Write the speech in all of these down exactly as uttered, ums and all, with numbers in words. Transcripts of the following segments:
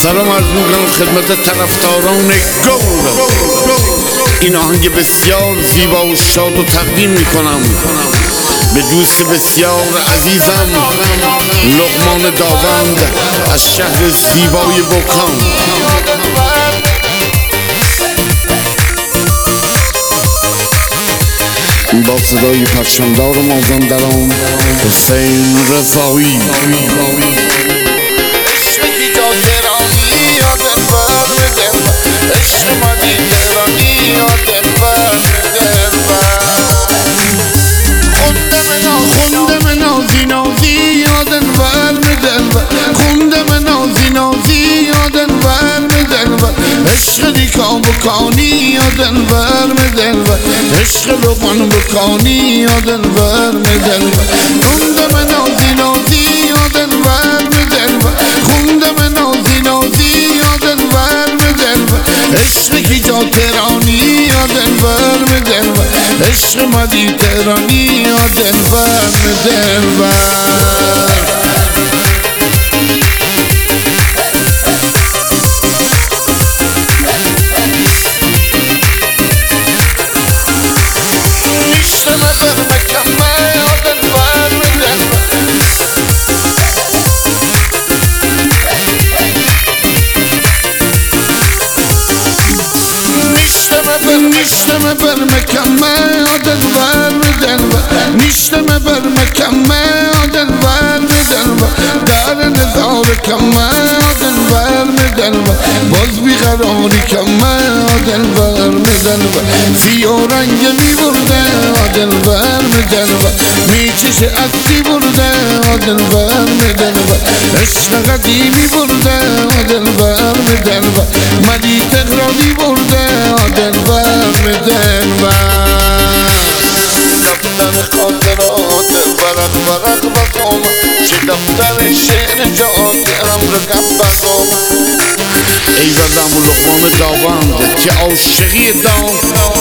سلام عرض میکنم خدمت طرفداران گل. این آهنگ بسیار زیبا و شاد و تقدیم میکنم به دوست بسیار عزیزم لقمان داوند از شهر زیبای بوکان. با صدای پرچمدار مازندران حسین رضایی. خونده من نازی نازی یادن ور دلبر، خونده من نازی نازی یادن ور دلبر، عشق دیکا بکانی یادن ور دلبر، عشق لقمان بکانی یادن ور دلبر. خونده من نازی نازی یادن ور دلبر، خونده من نازی نازی یادن ور دلبر، عشق کی جا ترانی یادن ور دلبر، عشق مدی ترانی یادن ور دلبر. نیشتم بر مکمه آدن ور دلبر، نیشتم بر مکمه آدن ور دلبر، در نظار کمه آدن ور دلبر، باز بیقراری کمه آدن ور دلبر، سیاه رنگ می برده آدن ور دلبر، می چش اصلی برده آدن ور دلبر، عشق قدیمی برده آدن ور دلبر، مدی تقراری برده آدن ور دلبر. دفتر خاطرات ورق ورق بزوم، چه دفتر شعر جاتم رقم بزوم. ای زدم و لقمان داوند که عاشقی دام.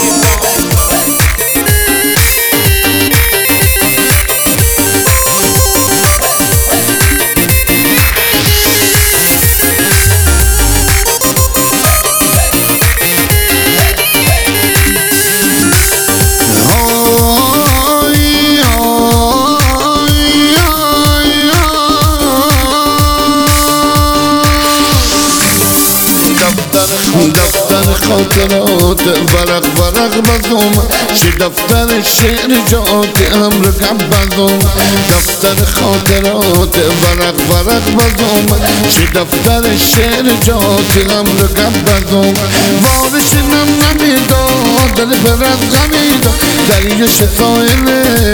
دفتر خاطرات ورق ورق بزوم، چه دفتر شعر جات هم رقم بزوم. دفتر خاطرات ورق ورق بزوم، چه دفتر شعر جات هم رقم بزوم. وارش نم نمیداد دل برد غمیداد دریش سایل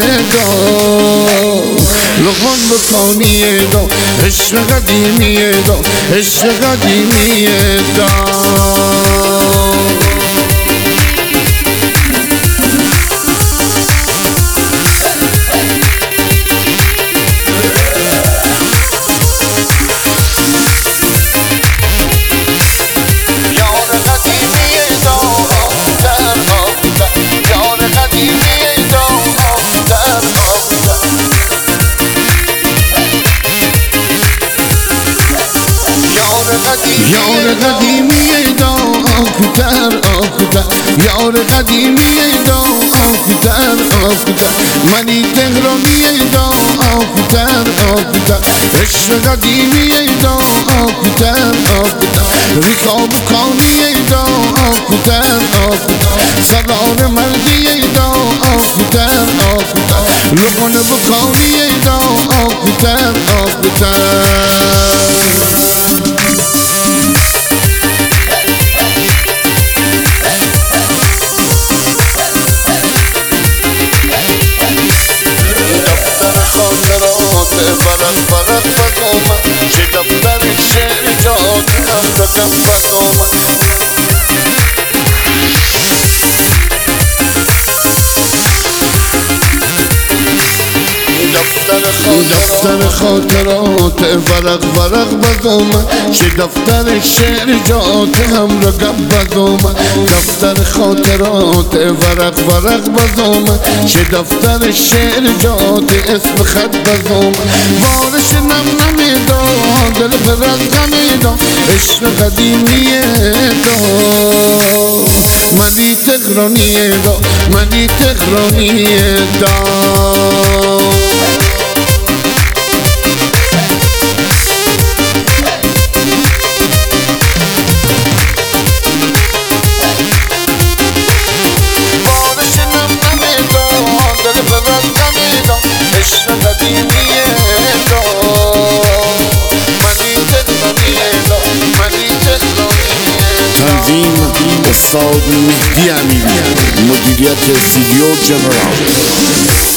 داد، لقمان بکانی داد عشق قدیمی داد، عشق قدیمی داد. یار قدیمی دا آکوتر آکوتر، یار قدیمی دا آکوتر آکوتر، منی تهرانی دا آکوتر آکوتر، عشق قدیمی دا آکوتر آکوتر، ریکاب کانی دا آکوتر آکوتر، سرار مردی دا آکوتر آکوتر، لقمان بکانی دا آکوتر آکوتر. ورق ورق بزوم، چه دفتر شعر جات هم رقم بزوم. دفتر دفتر خاطرات ورق ورق بزم چه دفتر شعر جات هم را گب بزم دفتر خاطرات ورق ورق بزم چه دفتر شعر جات اسم خط بزم بارش نم نمیدا دل پر از غمیدا عشق قدیمیه دا منی تهرانیه دا منی تهرانیه دا تنظیم استاد مهدی امیری، مدیریت استودیو جنرال.